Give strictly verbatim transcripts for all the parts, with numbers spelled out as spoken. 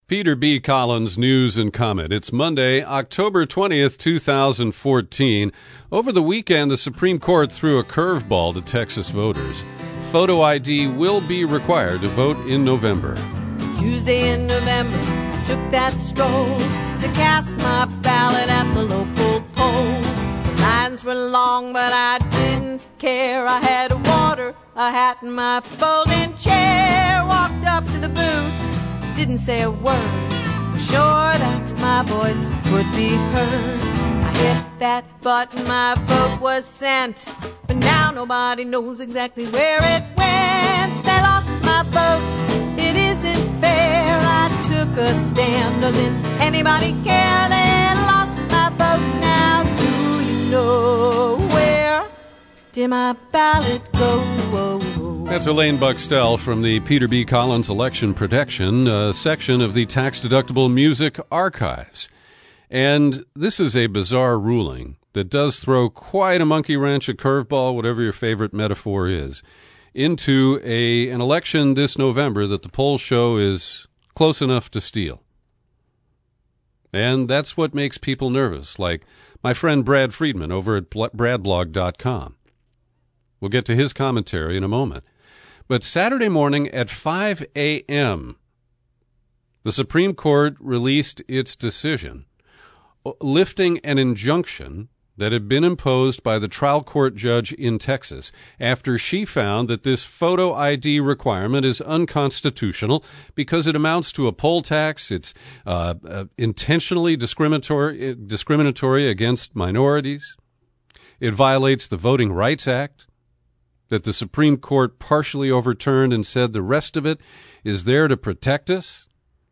Peter B. Collins, News and Comment. It's Monday, October twentieth, two thousand fourteen. Over the weekend, the Supreme Court threw a curveball to Texas voters. Photo I D will be required to vote in November. Tuesday in November, I took that stroll to cast my ballot at the local poll. The lines were long, but I didn't care. I had water, a hat, and my folding chair. Walked up to the booth, didn't say a word, sure that my voice would be heard. I hit that button, my vote was sent, but now nobody knows exactly where it went. They lost my vote, it isn't fair. I took a stand, doesn't anybody care? They lost my vote, now do you know where did my ballot go? Whoa, whoa. That's Elaine Buxtell from the Peter B. Collins Election Protection uh, section of the tax-deductible music archives. And this is a bizarre ruling that does throw quite a monkey wrench, a curveball, whatever your favorite metaphor is, into a an election this November that the polls show is close enough to steal. And that's what makes people nervous, like my friend Brad Friedman over at brad blog dot com. We'll get to his commentary in a moment. But Saturday morning at five a.m., the Supreme Court released its decision, lifting an injunction that had been imposed by the trial court judge in Texas after she found that this photo I D requirement is unconstitutional because it amounts to a poll tax. It's uh, uh, intentionally discriminatory, discriminatory against minorities. It violates the Voting Rights Act that the Supreme Court partially overturned and said the rest of it is there to protect us.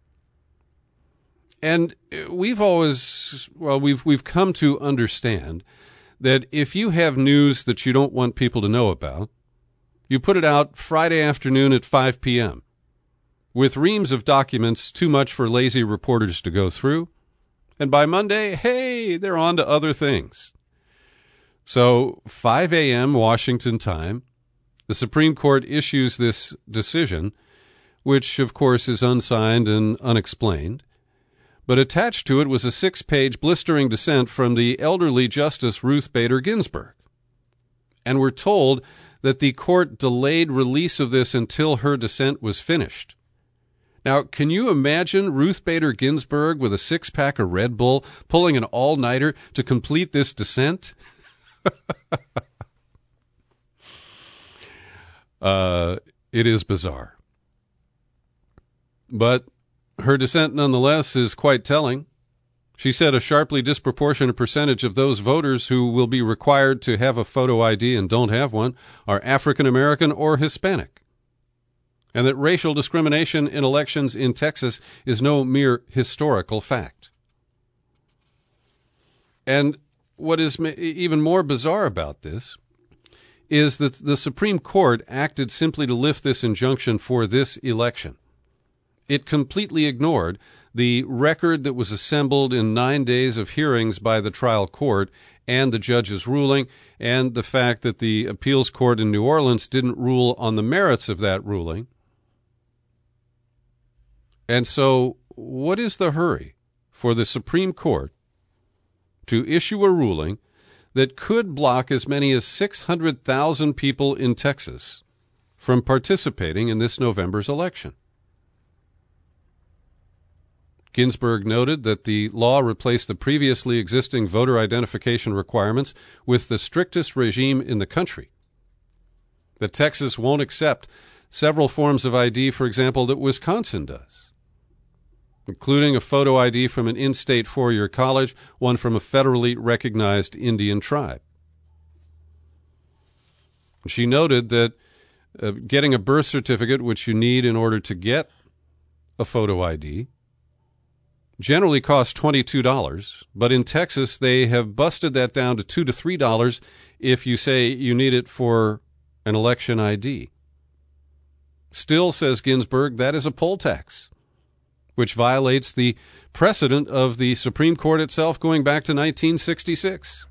And we've always, well, we've we've come to understand that if you have news that you don't want people to know about, you put it out Friday afternoon at five p.m. with reams of documents too much for lazy reporters to go through. And by Monday, hey, they're on to other things. So five a.m. Washington time, the Supreme Court issues this decision, which, of course, is unsigned and unexplained. But attached to it was a six-page blistering dissent from the elderly Justice Ruth Bader Ginsburg. And we're told that the court delayed release of this until her dissent was finished. Now, can you imagine Ruth Bader Ginsburg with a six-pack of Red Bull pulling an all-nighter to complete this dissent? uh, it is bizarre. But her dissent, nonetheless, is quite telling. She said a sharply disproportionate percentage of those voters who will be required to have a photo I D and don't have one are African American or Hispanic, and that racial discrimination in elections in Texas is no mere historical fact. And what is even more bizarre about this is that the Supreme Court acted simply to lift this injunction for this election. It completely ignored the record that was assembled in nine days of hearings by the trial court and the judge's ruling, and the fact that the appeals court in New Orleans didn't rule on the merits of that ruling. And so, what is the hurry for the Supreme Court to issue a ruling that could block as many as six hundred thousand people in Texas from participating in this November's election? Ginsburg noted that the law replaced the previously existing voter identification requirements with the strictest regime in the country. That Texas won't accept several forms of I D, for example, that Wisconsin does, including a photo I D from an in-state four-year college, one from a federally recognized Indian tribe. She noted that uh, getting a birth certificate, which you need in order to get a photo I D, generally costs twenty-two dollars, but in Texas they have busted that down to two to three dollars if you say you need it for an election I D. Still, says Ginsburg, that is a poll tax, which violates the precedent of the Supreme Court itself going back to nineteen sixty-six.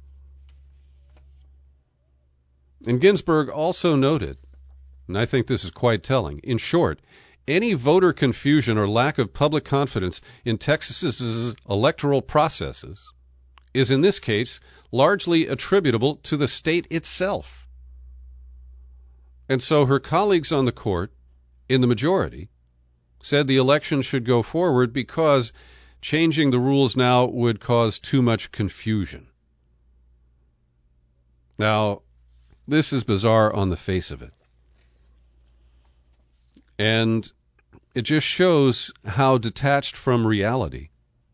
And Ginsburg also noted, and I think this is quite telling, in short, any voter confusion or lack of public confidence in Texas's electoral processes is in this case largely attributable to the state itself. And so her colleagues on the court, in the majority, said the election should go forward because changing the rules now would cause too much confusion. Now, this is bizarre on the face of it. And it just shows how detached from reality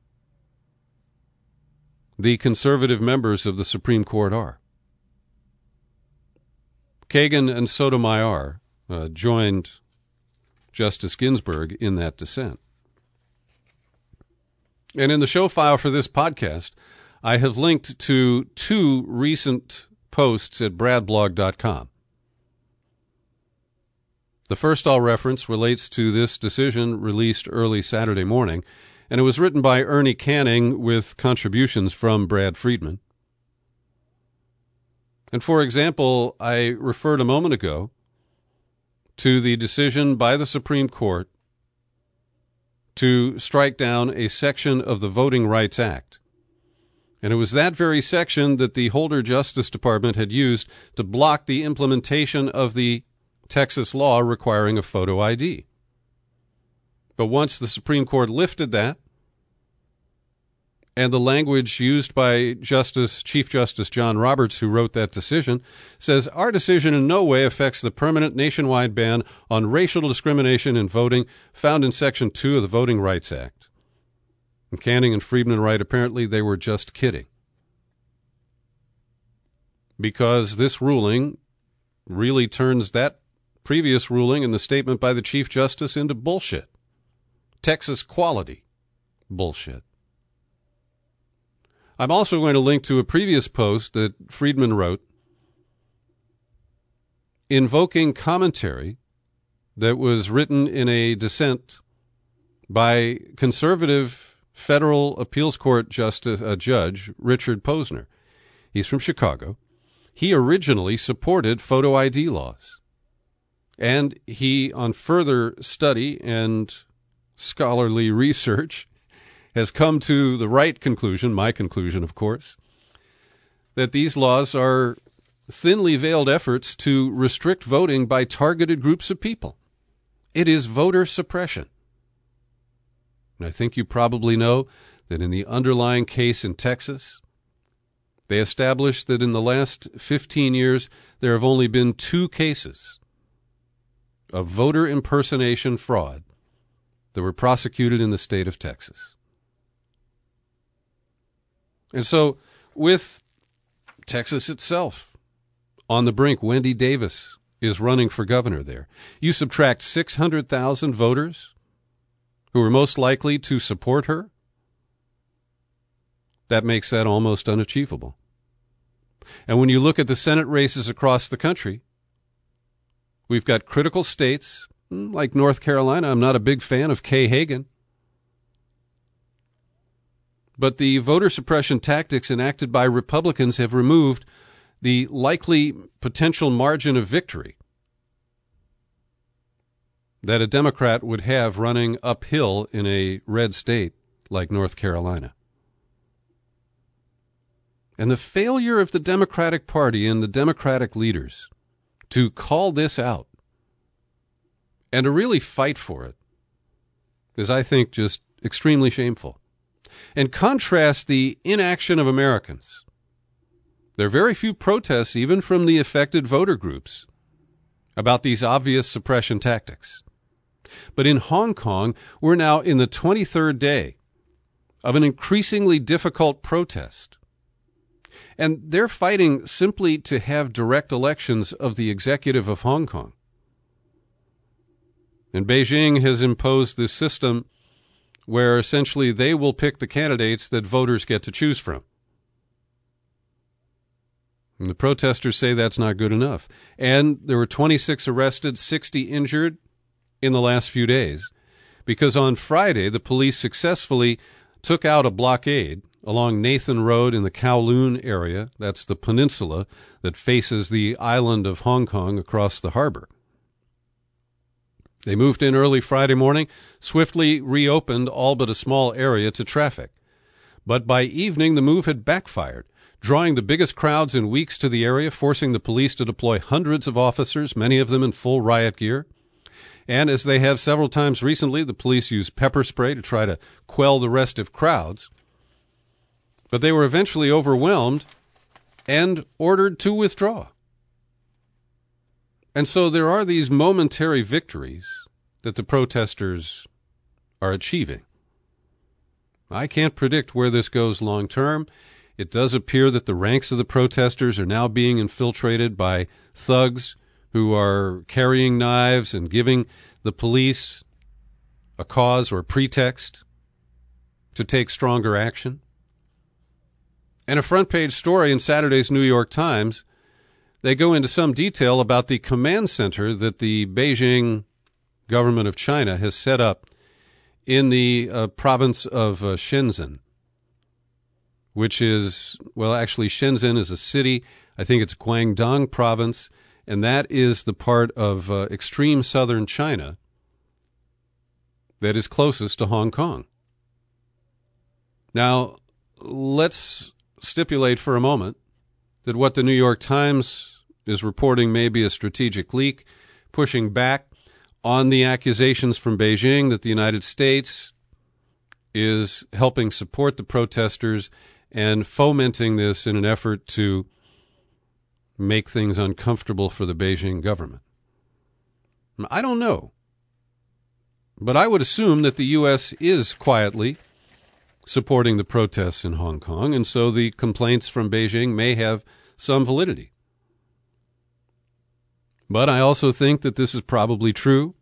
the conservative members of the Supreme Court are. Kagan and Sotomayor uh, joined Justice Ginsburg in that dissent. And in the show file for this podcast, I have linked to two recent posts at brad blog dot com. The first I'll reference relates to this decision released early Saturday morning, and it was written by Ernie Canning with contributions from Brad Friedman. And for example, I referred a moment ago to the decision by the Supreme Court to strike down a section of the Voting Rights Act. And it was that very section that the Holder Justice Department had used to block the implementation of the Texas law requiring a photo I D. But once the Supreme Court lifted that, and the language used by Justice Chief Justice John Roberts, who wrote that decision, says, our decision in no way affects the permanent nationwide ban on racial discrimination in voting found in Section two of the Voting Rights Act. And Canning and Friedman write, apparently they were just kidding. Because this ruling really turns that previous ruling and the statement by the Chief Justice into bullshit. Texas quality bullshit. I'm also going to link to a previous post that Friedman wrote invoking commentary that was written in a dissent by conservative federal appeals court justice, uh, judge Richard Posner. He's from Chicago. He originally supported photo I D laws. And he, on further study and scholarly research, has come to the right conclusion, my conclusion, of course, that these laws are thinly veiled efforts to restrict voting by targeted groups of people. It is voter suppression. And I think you probably know that in the underlying case in Texas, they established that in the last fifteen years, there have only been two cases of voter impersonation fraud that were prosecuted in the state of Texas. And so, with Texas itself on the brink, Wendy Davis is running for governor there. You subtract six hundred thousand voters who are most likely to support her, that makes that almost unachievable. And when you look at the Senate races across the country, we've got critical states like North Carolina. I'm not a big fan of Kay Hagan. But the voter suppression tactics enacted by Republicans have removed the likely potential margin of victory that a Democrat would have running uphill in a red state like North Carolina. And the failure of the Democratic Party and the Democratic leaders to call this out and to really fight for it is, I think, just extremely shameful. And contrast the inaction of Americans. There are very few protests, even from the affected voter groups, about these obvious suppression tactics. But in Hong Kong, we're now in the twenty-third day of an increasingly difficult protest. And they're fighting simply to have direct elections of the executive of Hong Kong. And Beijing has imposed this system where essentially they will pick the candidates that voters get to choose from. And the protesters say that's not good enough. And there were twenty-six arrested, sixty injured in the last few days, because on Friday the police successfully took out a blockade along Nathan Road in the Kowloon area. That's the peninsula that faces the island of Hong Kong across the harbor. They moved in early Friday morning, swiftly reopened all but a small area to traffic. But by evening, the move had backfired, drawing the biggest crowds in weeks to the area, forcing the police to deploy hundreds of officers, many of them in full riot gear. And as they have several times recently, the police used pepper spray to try to quell the restive crowds. But they were eventually overwhelmed and ordered to withdraw. And so there are these momentary victories that the protesters are achieving. I can't predict where this goes long term. It does appear that the ranks of the protesters are now being infiltrated by thugs who are carrying knives and giving the police a cause or a pretext to take stronger action. And a front page story in Saturday's New York Times, they go into some detail about the command center that the Beijing government of China has set up in the uh, province of uh, Shenzhen, which is, well, actually Shenzhen is a city. I think it's Guangdong province, and that is the part of uh, extreme southern China that is closest to Hong Kong. Now, let's stipulate for a moment that what the New York Times is reporting may be a strategic leak, pushing back on the accusations from Beijing that the United States is helping support the protesters and fomenting this in an effort to make things uncomfortable for the Beijing government. I don't know, but I would assume that the U S is quietly supporting the protests in Hong Kong, and so the complaints from Beijing may have some validity. But I also think that this is probably true,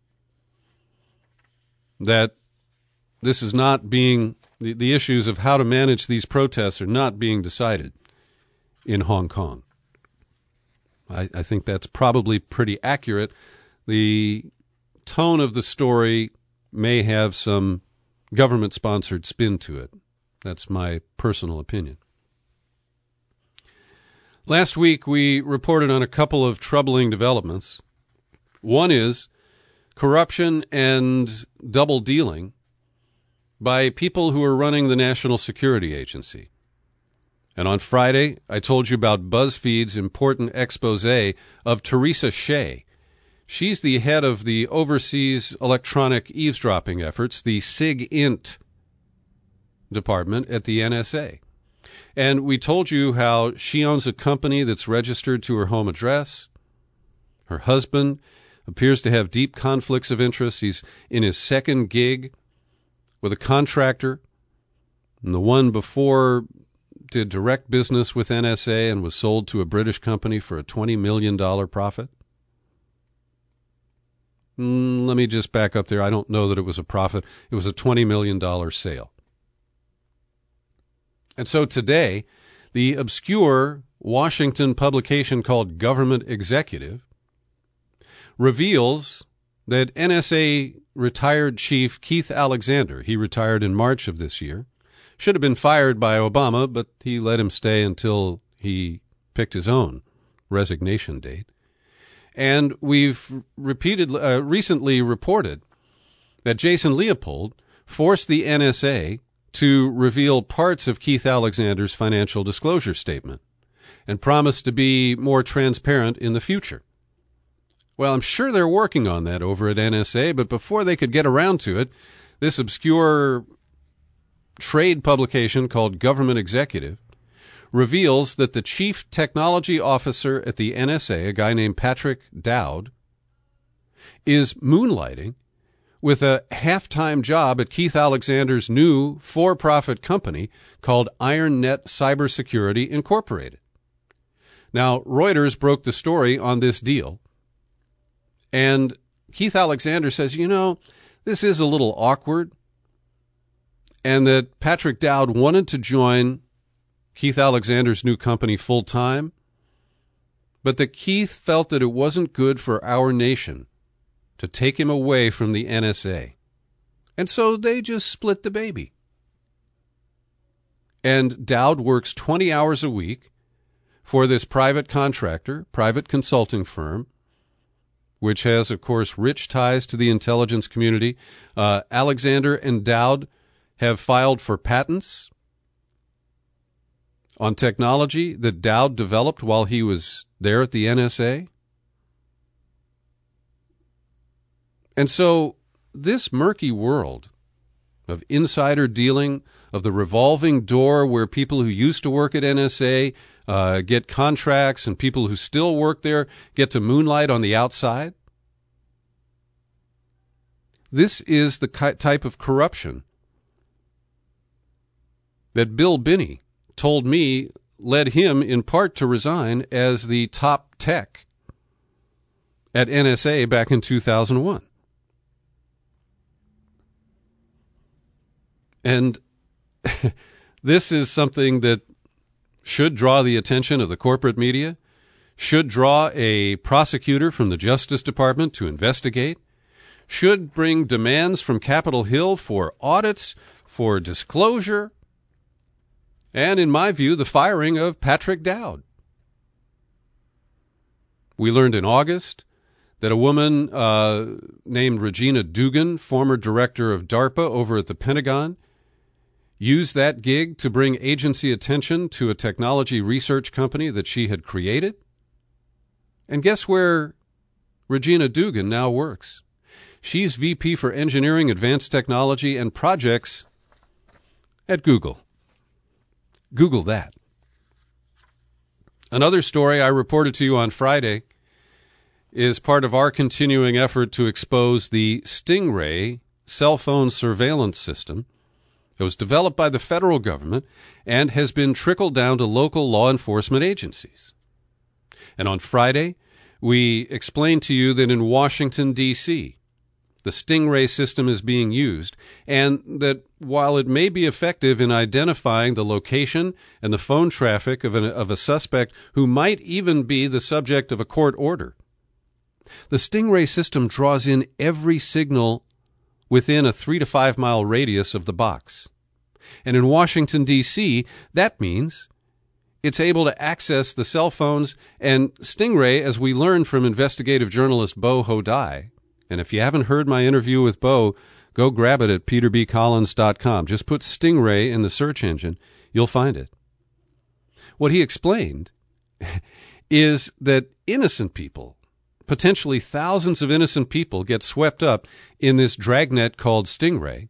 that this is not being, the, the issues of how to manage these protests are not being decided in Hong Kong. I, I think that's probably pretty accurate. The tone of the story may have some government-sponsored spin to it. That's my personal opinion. Last week, we reported on a couple of troubling developments. One is corruption and double dealing by people who are running the National Security Agency. And on Friday, I told you about BuzzFeed's important expose of Teresa Shea. She's the head of the Overseas Electronic Eavesdropping Efforts, the SIGINT department at the N S A. And we told you how she owns a company that's registered to her home address. Her husband appears to have deep conflicts of interest. He's in his second gig with a contractor, and the one before did direct business with N S A and was sold to a British company for a twenty million dollars profit. Mm, let me just back up there. I don't know that it was a profit. It was a twenty million dollars sale. And so today, the obscure Washington publication called Government Executive reveals that N S A retired chief Keith Alexander, he retired in March of this year, should have been fired by Obama, but he let him stay until he picked his own resignation date. And we've repeated, uh, recently reported that Jason Leopold forced the N S A to reveal parts of Keith Alexander's financial disclosure statement and promised to be more transparent in the future. Well, I'm sure they're working on that over at N S A, but before they could get around to it, this obscure trade publication called Government Executive reveals that the chief technology officer at the N S A, a guy named Patrick Dowd, is moonlighting with a half-time job at Keith Alexander's new for-profit company called IronNet Cybersecurity Incorporated. Now, Reuters broke the story on this deal, and Keith Alexander says, you know, this is a little awkward, and that Patrick Dowd wanted to join Keith Alexander's new company full-time, but that Keith felt that it wasn't good for our nation to take him away from the N S A. And so they just split the baby. And Dowd works twenty hours a week for this private contractor, private consulting firm, which has, of course, rich ties to the intelligence community. Uh, Alexander and Dowd have filed for patents on technology that Dowd developed while he was there at the N S A. And so this murky world of insider dealing, of the revolving door where people who used to work at N S A uh, get contracts and people who still work there get to moonlight on the outside, this is the type of corruption that Bill Binney told me led him in part to resign as the top tech at N S A back in two thousand one. And this is something that should draw the attention of the corporate media, should draw a prosecutor from the Justice Department to investigate, should bring demands from Capitol Hill for audits, for disclosure, and, in my view, the firing of Patrick Dowd. We learned in August that a woman uh, named Regina Dugan, former director of DARPA over at the Pentagon, used that gig to bring agency attention to a technology research company that she had created. And guess where Regina Dugan now works? She's V P for Engineering, Advanced Technology, and Projects at Google. Google that. Another story I reported to you on Friday is part of our continuing effort to expose the Stingray cell phone surveillance system that was developed by the federal government and has been trickled down to local law enforcement agencies. And on Friday, we explained to you that in Washington, D C, the Stingray system is being used, and that while it may be effective in identifying the location and the phone traffic of, an, of a suspect who might even be the subject of a court order, the Stingray system draws in every signal within a three to five mile radius of the box. And in Washington, D C, that means it's able to access the cell phones. And Stingray, as we learned from investigative journalist Bo Hodai, and if you haven't heard my interview with Bo, go grab it at peter b collins dot com. Just put Stingray in the search engine. You'll find it. What he explained is that innocent people, potentially thousands of innocent people, get swept up in this dragnet called Stingray.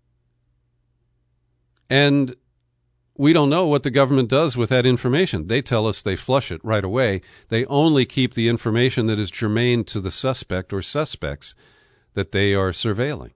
And we don't know what the government does with that information. They tell us they flush it right away. They only keep the information that is germane to the suspect or suspects that they are surveilling.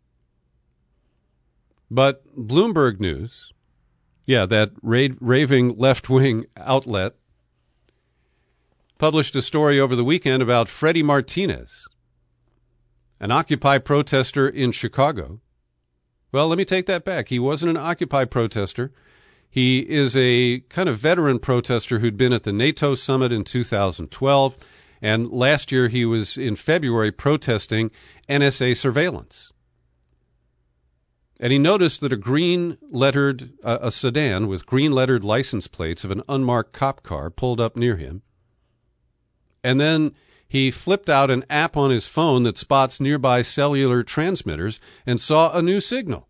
But Bloomberg News, yeah, that ra- raving left-wing outlet, published a story over the weekend about Freddie Martinez, an Occupy protester in Chicago. Well, let me take that back. He wasn't an Occupy protester. He is a kind of veteran protester who'd been at the NATO summit in two thousand twelve, and last year he was in February protesting N S A surveillance. And he noticed that a green-lettered, uh, a sedan with green-lettered license plates of an unmarked cop car pulled up near him. And then he flipped out an app on his phone that spots nearby cellular transmitters and saw a new signal.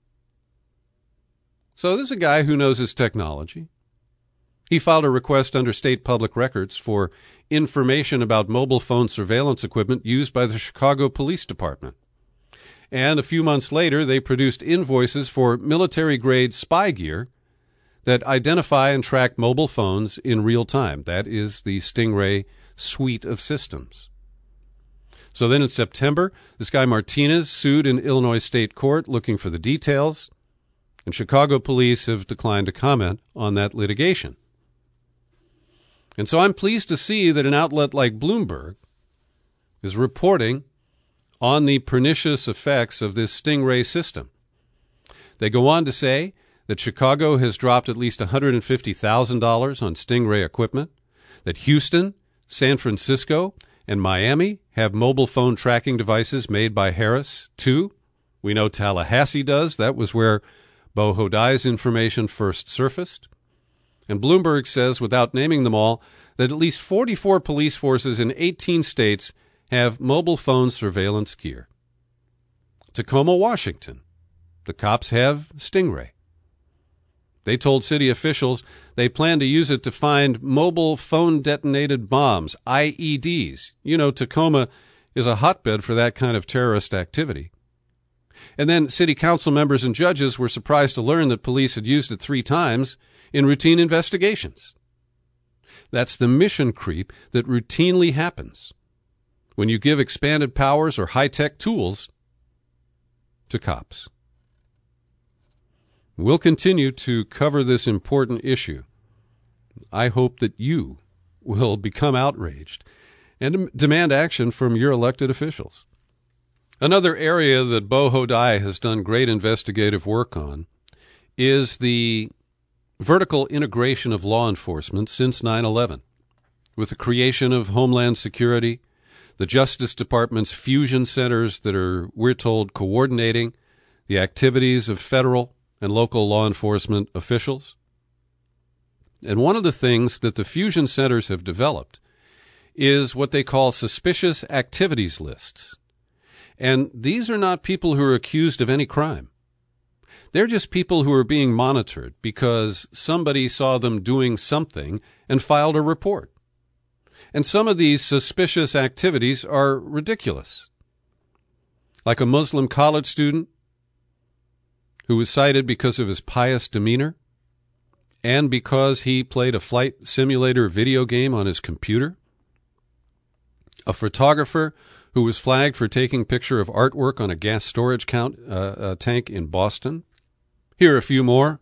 So this is a guy who knows his technology. He filed a request under state public records for information about mobile phone surveillance equipment used by the Chicago Police Department. And a few months later, they produced invoices for military-grade spy gear that identify and track mobile phones in real time. That is the Stingray suite of systems. So then in September, this guy Martinez sued in Illinois State Court looking for the details, and Chicago police have declined to comment on that litigation. And so I'm pleased to see that an outlet like Bloomberg is reporting on the pernicious effects of this Stingray system. They go on to say that Chicago has dropped at least one hundred fifty thousand dollars on Stingray equipment, that Houston, San Francisco, and Miami have mobile phone tracking devices made by Harris, too. We know Tallahassee does. That was where Bo Hodai's information first surfaced. And Bloomberg says, without naming them all, that at least forty-four police forces in eighteen states have mobile phone surveillance gear. Tacoma, Washington, the cops have Stingray. They told city officials they plan to use it to find mobile phone-detonated bombs, I E Ds. You know, Tacoma is a hotbed for that kind of terrorist activity. And then city council members and judges were surprised to learn that police had used it three times in routine investigations. That's the mission creep that routinely happens when you give expanded powers or high-tech tools to cops. We'll continue to cover this important issue. I hope that you will become outraged and demand action from your elected officials. Another area that Bo Hodai has done great investigative work on is the vertical integration of law enforcement since nine eleven, with the creation of Homeland Security, the Justice Department's fusion centers that are, we're told, coordinating the activities of federal and local law enforcement officials. And one of the things that the fusion centers have developed is what they call suspicious activities lists. And these are not people who are accused of any crime. They're just people who are being monitored because somebody saw them doing something and filed a report. And some of these suspicious activities are ridiculous. Like a Muslim college student who was cited because of his pious demeanor and because he played a flight simulator video game on his computer. A photographer who was flagged for taking a picture of artwork on a gas storage count, uh, uh, tank in Boston. Here are a few more.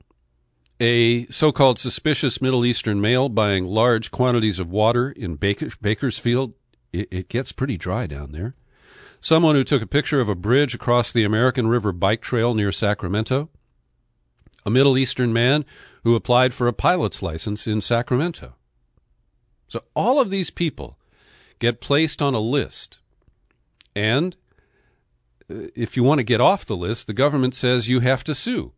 A so-called suspicious Middle Eastern male buying large quantities of water in Baker, Bakersfield. It, it gets pretty dry down there. Someone who took a picture of a bridge across the American River Bike Trail near Sacramento. A Middle Eastern man who applied for a pilot's license in Sacramento. So all of these people get placed on a list. And if you want to get off the list, the government says you have to sue.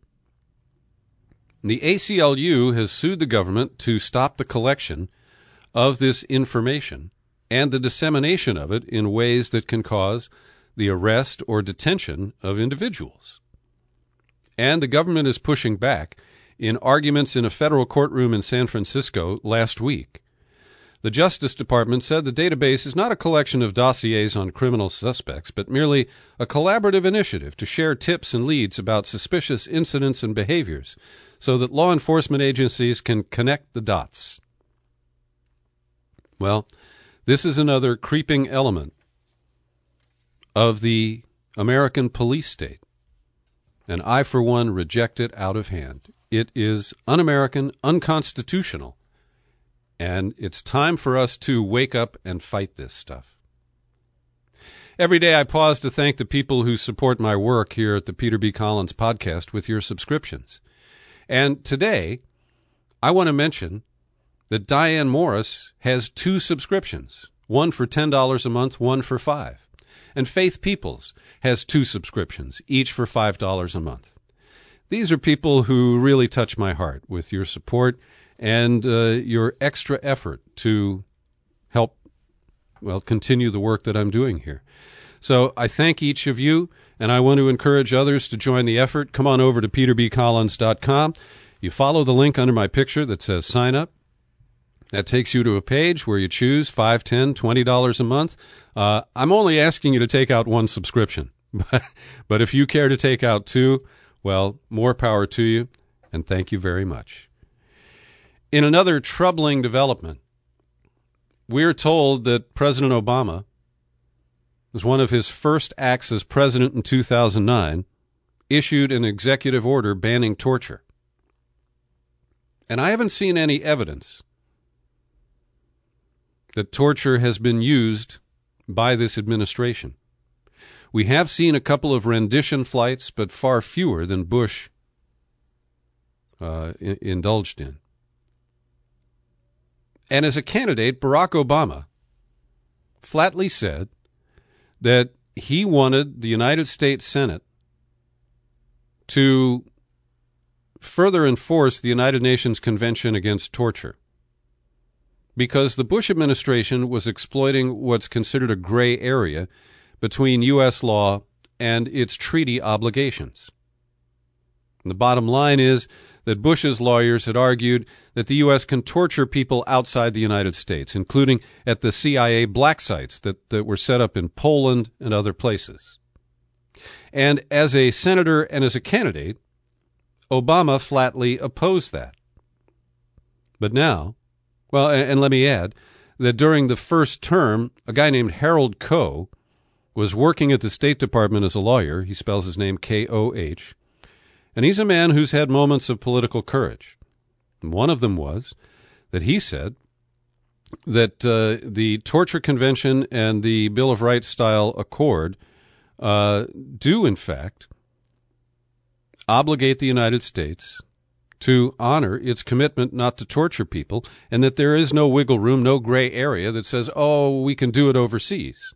The A C L U has sued the government to stop the collection of this information and the dissemination of it in ways that can cause the arrest or detention of individuals. And the government is pushing back in arguments in a federal courtroom in San Francisco last week. The Justice Department said the database is not a collection of dossiers on criminal suspects, but merely a collaborative initiative to share tips and leads about suspicious incidents and behaviors so that law enforcement agencies can connect the dots. Well, this is another creeping element of the American police state, and I, for one, reject it out of hand. It is un-American, unconstitutional, and it's time for us to wake up and fight this stuff. Every day I pause to thank the people who support my work here at the Peter B. Collins Podcast with your subscriptions. And today, I want to mention that Diane Morris has two subscriptions, one for ten dollars a month, one for five dollars. And Faith Peoples has two subscriptions, each for five dollars a month. These are people who really touch my heart with your support and uh, your extra effort to help, well, continue the work that I'm doing here. So I thank each of you, and I want to encourage others to join the effort. Come on over to peter b collins dot com. You follow the link under my picture that says sign up. That takes you to a page where you choose five dollars, ten dollars, twenty dollars a month. Uh, I'm only asking you to take out one subscription. But, but if you care to take out two, well, more power to you, and thank you very much. In another troubling development, we're told that President Obama, as one of his first acts as president in two thousand nine, issued an executive order banning torture. And I haven't seen any evidence that torture has been used by this administration. We have seen a couple of rendition flights, but far fewer than Bush uh, I- indulged in. And as a candidate, Barack Obama flatly said that he wanted the United States Senate to further enforce the United Nations Convention Against Torture. because the Bush administration was exploiting what's considered a gray area between U S law and its treaty obligations. And the bottom line is that Bush's lawyers had argued that the U S can torture people outside the United States, including at the C I A black sites that, that were set up in Poland and other places. And as a senator and as a candidate, Obama flatly opposed that. But now, well, and, and let me add that during the first term, a guy named Harold Koh was working at the State Department as a lawyer. He spells his name K O H. And he's a man who's had moments of political courage. And one of them was that he said that uh, the Torture Convention and the Bill of Rights style accord uh, do, in fact, obligate the United States to honor its commitment not to torture people, and that there is no wiggle room, no gray area that says, oh, we can do it overseas.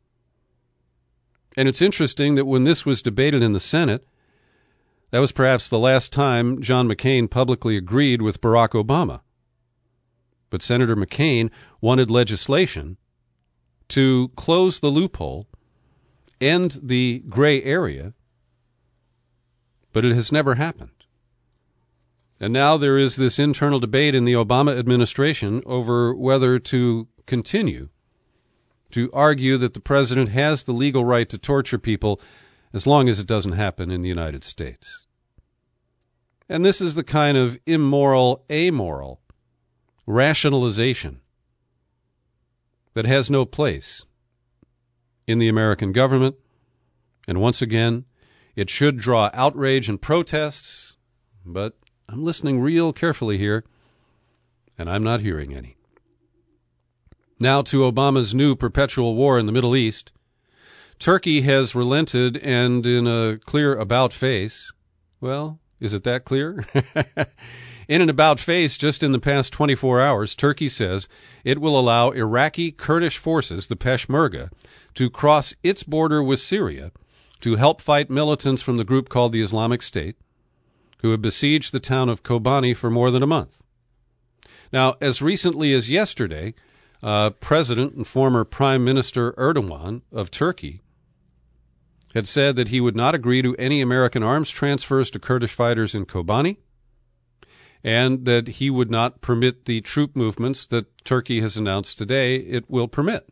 And it's interesting that when this was debated in the Senate, that was perhaps the last time John McCain publicly agreed with Barack Obama. But Senator McCain wanted legislation to close the loophole, end the gray area, but it has never happened. And now there is this internal debate in the Obama administration over whether to continue to argue that the president has the legal right to torture people as long as it doesn't happen in the United States. And this is the kind of immoral, amoral rationalization that has no place in the American government. And once again, it should draw outrage and protests, but I'm listening real carefully here, and I'm not hearing any. Now to Obama's new perpetual war in the Middle East. Turkey has relented, and in a clear about-face, well, is it that clear? In an about-face just in the past twenty-four hours, Turkey says it will allow Iraqi Kurdish forces, the Peshmerga, to cross its border with Syria to help fight militants from the group called the Islamic State, who have besieged the town of Kobani for more than a month. Now, as recently as yesterday, uh, President and former Prime Minister Erdogan of Turkey had said that he would not agree to any American arms transfers to Kurdish fighters in Kobani, and that he would not permit the troop movements that Turkey has announced today it will permit.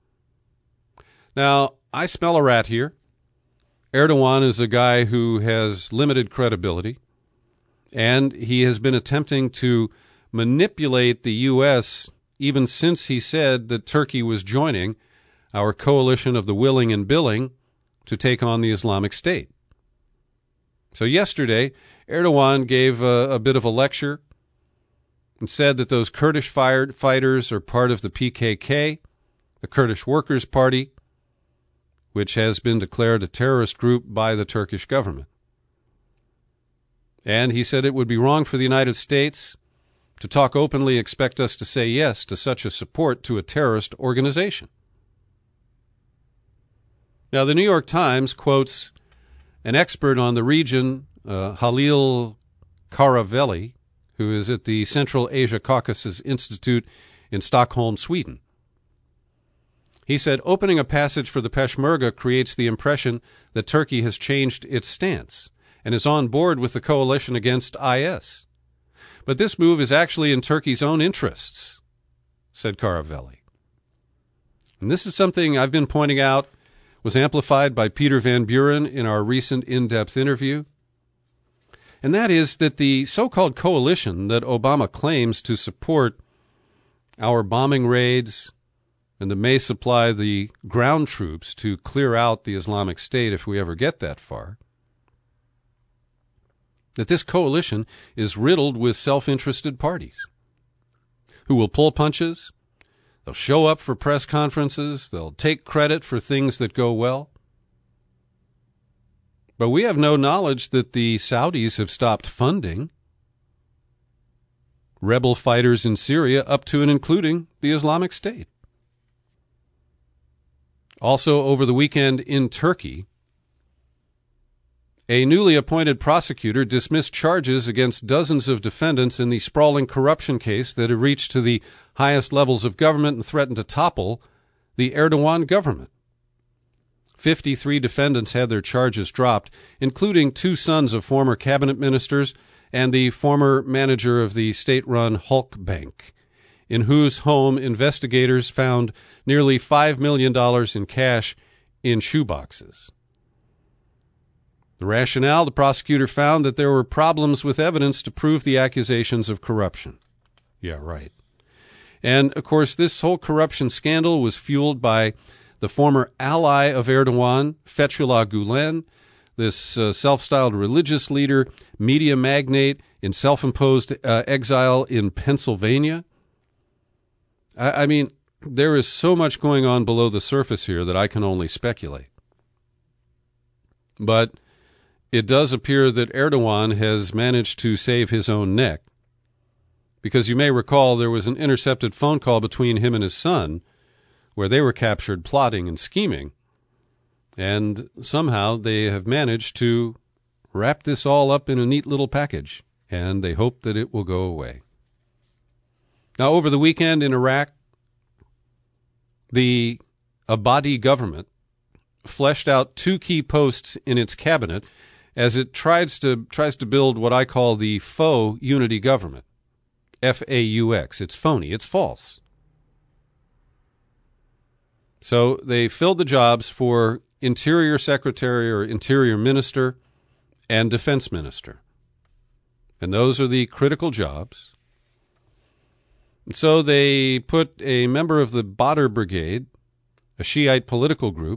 Now, I smell a rat here. Erdogan is a guy who has limited credibility, and he has been attempting to manipulate the U S even since he said that Turkey was joining our coalition of the willing and billing to take on the Islamic State. So yesterday, Erdogan gave a, a bit of a lecture and said that those Kurdish fired fighters are part of the P K K, the Kurdish Workers' Party, which has been declared a terrorist group by the Turkish government. And he said it would be wrong for the United States to talk openly, expect us to say yes to such a support to a terrorist organization. Now, the New York Times quotes an expert on the region, uh, Halil Karavelli, who is at the Central Asia Caucasus Institute in Stockholm, Sweden. He said, opening a passage for the Peshmerga creates the impression that Turkey has changed its stance and is on board with the coalition against I S. But this move is actually in Turkey's own interests, said Karavelli. And this is something I've been pointing out was amplified by Peter Van Buren in our recent in-depth interview. And that is that the so-called coalition that Obama claims to support our bombing raids and that may supply the ground troops to clear out the Islamic State if we ever get that far, that this coalition is riddled with self-interested parties who will pull punches, they'll show up for press conferences, they'll take credit for things that go well. But we have no knowledge that the Saudis have stopped funding rebel fighters in Syria up to and including the Islamic State. Also, over the weekend in Turkey, A newly appointed prosecutor dismissed charges against dozens of defendants in the sprawling corruption case that had reached to the highest levels of government and threatened to topple the Erdogan government. fifty-three defendants had their charges dropped, including two sons of former cabinet ministers and the former manager of the state-run Halk Bank, in whose home investigators found nearly five million dollars in cash in shoeboxes. The rationale, the prosecutor found that there were problems with evidence to prove the accusations of corruption. Yeah, right. And, of course, this whole corruption scandal was fueled by the former ally of Erdogan, Fethullah Gulen, this uh, self-styled religious leader, media magnate in self-imposed uh, exile in Pennsylvania. I, I mean, there is so much going on below the surface here that I can only speculate. But it does appear that Erdogan has managed to save his own neck, because you may recall there was an intercepted phone call between him and his son where they were captured plotting and scheming, and somehow they have managed to wrap this all up in a neat little package, and they hope that it will go away. Now, over the weekend in Iraq, the Abadi government fleshed out two key posts in its cabinet as it tries to tries to build what I call the faux unity government. F A U X. It's phony. It's false. So they filled the jobs for Interior Secretary or Interior Minister and Defense Minister. And those are the critical jobs. And so they put a member of the Badr Brigade, a Shiite political group,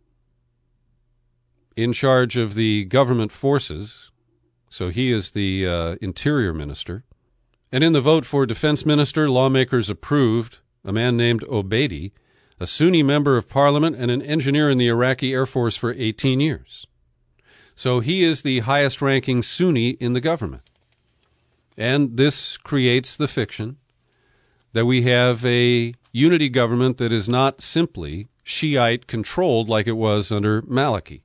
in charge of the government forces. So he is the uh, Interior Minister. And in the vote for Defense Minister, lawmakers approved a man named Obeidi, a Sunni member of parliament and an engineer in the Iraqi Air Force for eighteen years. So he is the highest-ranking Sunni in the government. And this creates the fiction that we have a unity government that is not simply Shiite-controlled like it was under Maliki.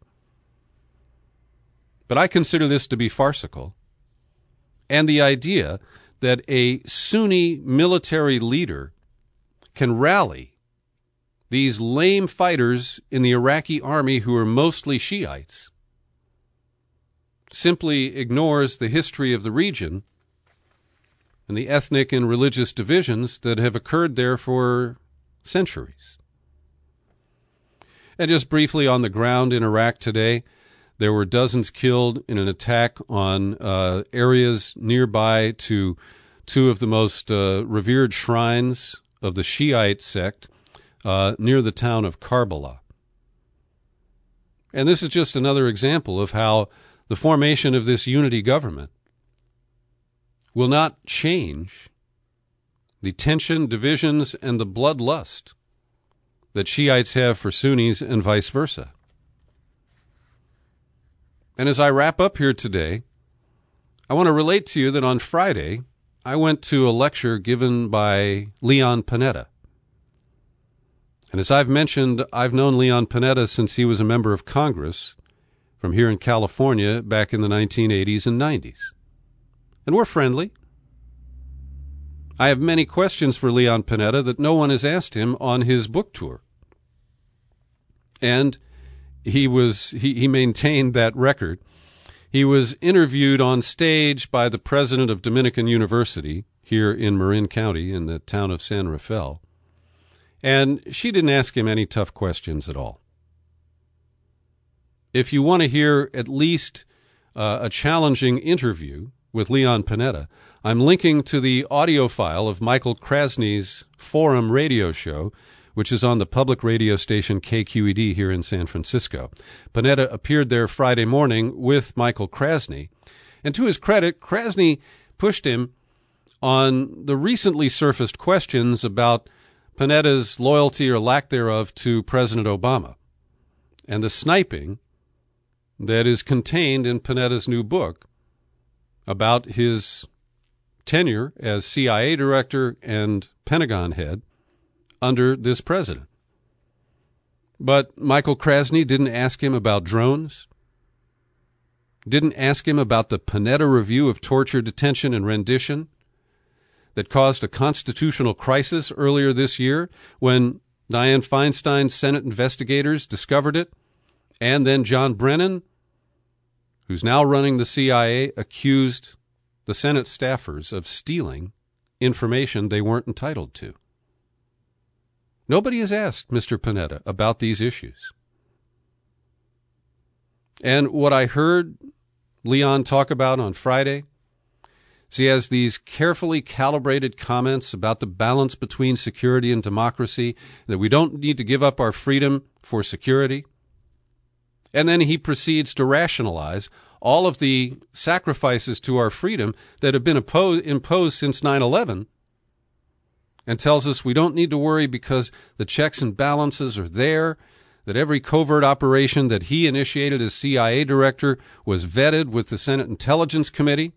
But I consider this to be farcical. And the idea that a Sunni military leader can rally these lame fighters in the Iraqi army who are mostly Shiites simply ignores the history of the region and the ethnic and religious divisions that have occurred there for centuries. And just briefly on the ground in Iraq today, there were dozens killed in an attack on uh, areas nearby to two of the most uh, revered shrines of the Shiite sect uh, near the town of Karbala. And this is just another example of how the formation of this unity government will not change the tension, divisions, and the bloodlust that Shiites have for Sunnis and vice versa. And as I wrap up here today, I want to relate to you that on Friday, I went to a lecture given by Leon Panetta. And as I've mentioned, I've known Leon Panetta since he was a member of Congress from here in California back in the nineteen eighties and nineties. And we're friendly. I have many questions for Leon Panetta that no one has asked him on his book tour. And He was he, he maintained that record. He was interviewed on stage by the president of Dominican University here in Marin County in the town of San Rafael. And she didn't ask him any tough questions at all. If you want to hear at least uh, a challenging interview with Leon Panetta, I'm linking to the audio file of Michael Krasny's Forum radio show, which is on the public radio station K Q E D here in San Francisco. Panetta appeared there Friday morning with Michael Krasny. And to his credit, Krasny pushed him on the recently surfaced questions about Panetta's loyalty or lack thereof to President Obama and the sniping that is contained in Panetta's new book about his tenure as C I A director and Pentagon head under this president. But Michael Krasny didn't ask him about drones. didn't ask him about the Panetta review of torture, detention, and rendition that caused a constitutional crisis earlier this year when Dianne Feinstein's Senate investigators discovered it, and then John Brennan, who's now running the C I A, accused the Senate staffers of stealing information they weren't entitled to. Nobody has asked Mister Panetta about these issues. And what I heard Leon talk about on Friday is he has these carefully calibrated comments about the balance between security and democracy, that we don't need to give up our freedom for security. And then he proceeds to rationalize all of the sacrifices to our freedom that have been imposed, imposed since nine eleven, and tells us we don't need to worry because the checks and balances are there, that every covert operation that he initiated as C I A director was vetted with the Senate Intelligence Committee,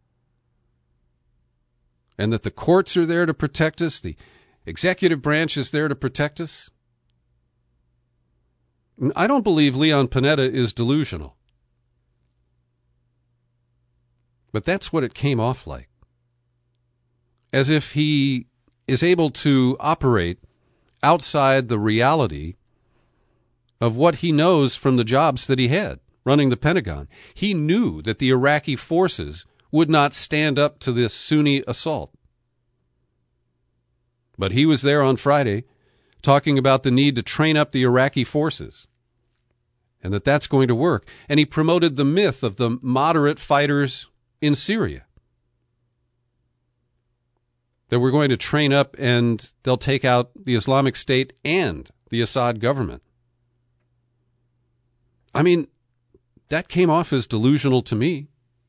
and that the courts are there to protect us, the executive branch is there to protect us. I don't believe Leon Panetta is delusional. But that's what it came off like. As if he is able to operate outside the reality of what he knows from the jobs that he had running the Pentagon. He knew that the Iraqi forces would not stand up to this Sunni assault. But he was there on Friday talking about the need to train up the Iraqi forces and that that's going to work. And he promoted the myth of the moderate fighters in Syria, that we're going to train up and they'll take out the Islamic State and the Assad government. I mean, that came off as delusional to me.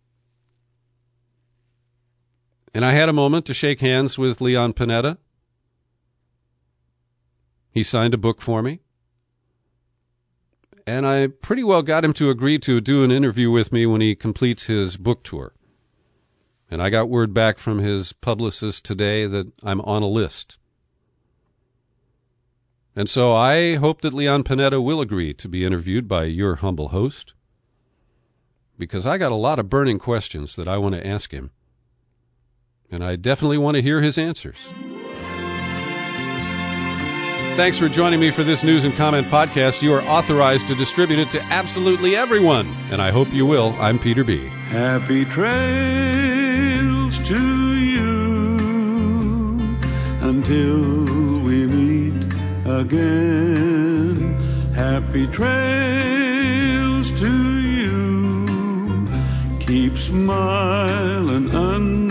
And I had a moment to shake hands with Leon Panetta. He signed a book for me. And I pretty well got him to agree to do an interview with me when he completes his book tour. And I got word back from his publicist today that I'm on a list. And so I hope that Leon Panetta will agree to be interviewed by your humble host, because I got a lot of burning questions that I want to ask him. And I definitely want to hear his answers. Thanks for joining me for this News and Comment podcast. You are authorized to distribute it to absolutely everyone, and I hope you will. I'm Peter B. Happy trails to you until we meet again. Happy trails to you. Keep smiling until